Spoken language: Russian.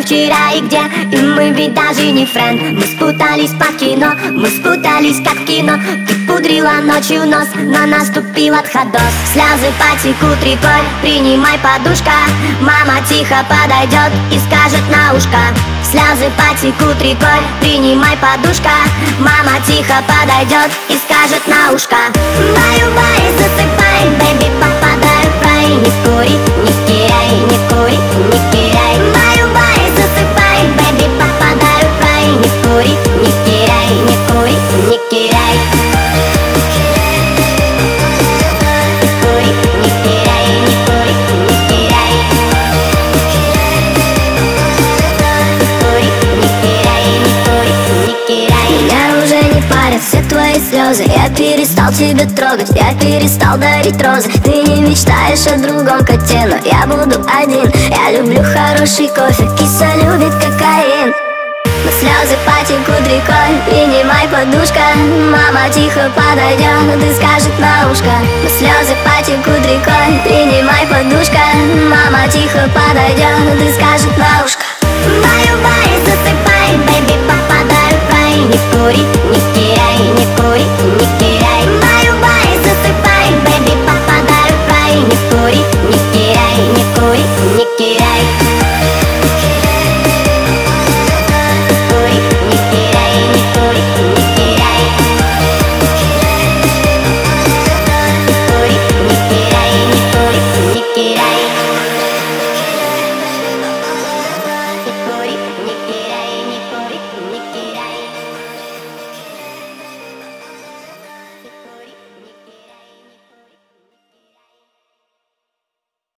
вчера и где? И мы ведь даже не френд. Мы спутались под кино, мы спутались как в кино. Ты пудрила ночью нос, но наступил отходос. Слезы потекут рекой, принимай, подушка. Мама тихо подойдет и скажет на ушко. Слезы потекут рекой, принимай, подушка. Мама тихо подойдет и скажет на ушко. Баю-бай, засыпай, бэби, попадай в рай. Не кури, не киряй, не кури, не киряй. Баю-бай, засыпай, бэби, попадай в рай. Не кури, не киряй, не кури, не киряй. Все твои слезы, я перестал тебя трогать, я перестал дарить розы. Ты не мечтаешь о другом коте, но я буду один. Я люблю хороший кофе, киса любит кокаин. Но слезы потекут рекой, принимай, подушка. Мама тихо подойдет и скажет на ушко. Но слезы потекут рекой, принимай, подушка. Мама тихо подойдет и скажет на ушко.